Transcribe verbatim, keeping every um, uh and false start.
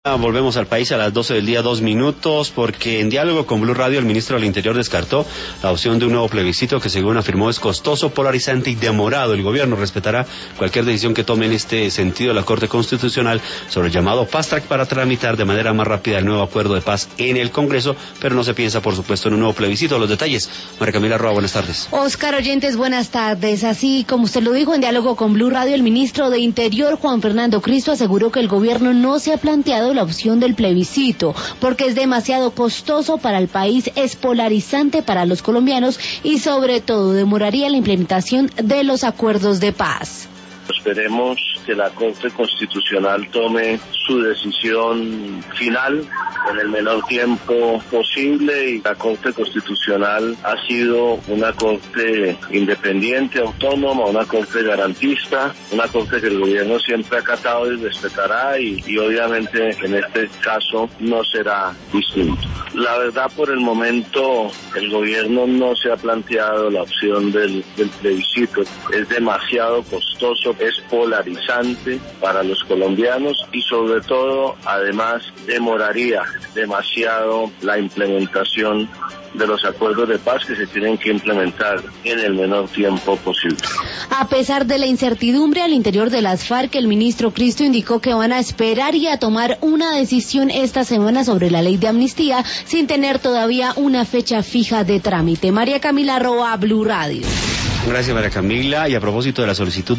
Volvemos al país a las doce del día, dos minutos, porque en diálogo con Blue Radio el ministro del Interior descartó la opción de un nuevo plebiscito que, según afirmó, es costoso, polarizante y demorado. El gobierno respetará cualquier decisión que tome en este sentido la Corte Constitucional sobre el llamado fast track para tramitar de manera más rápida el nuevo acuerdo de paz en el Congreso, pero no se piensa, por supuesto, en un nuevo plebiscito. Los detalles, María Camila Roa, buenas tardes. Oscar oyentes, buenas tardes. Así como usted lo dijo en diálogo con Blue Radio, el ministro de Interior, Juan Fernando Cristo, aseguró que el gobierno no se ha planteado la opción del plebiscito porque es demasiado costoso para el país, es polarizante para los colombianos y sobre todo demoraría la implementación de los acuerdos de paz. Esperemos que la Corte Constitucional tome su decisión final en el menor tiempo posible, y la Corte Constitucional ha sido una Corte independiente, autónoma, una Corte garantista, una Corte que el gobierno siempre ha acatado y respetará, y, y obviamente en este caso no será distinto. La verdad, por el momento el gobierno no se ha planteado la opción del, del plebiscito. Es demasiado costoso, es polarizante para los colombianos y sobre todo, además, demoraría demasiado la implementación de los acuerdos de paz que se tienen que implementar en el menor tiempo posible. A pesar de la incertidumbre al interior de las FARC, el ministro Cristo indicó que van a esperar y a tomar una decisión esta semana sobre la ley de amnistía sin tener todavía una fecha fija de trámite. María Camila Roa, Blue Radio. Gracias, María Camila. Y a propósito de la solicitud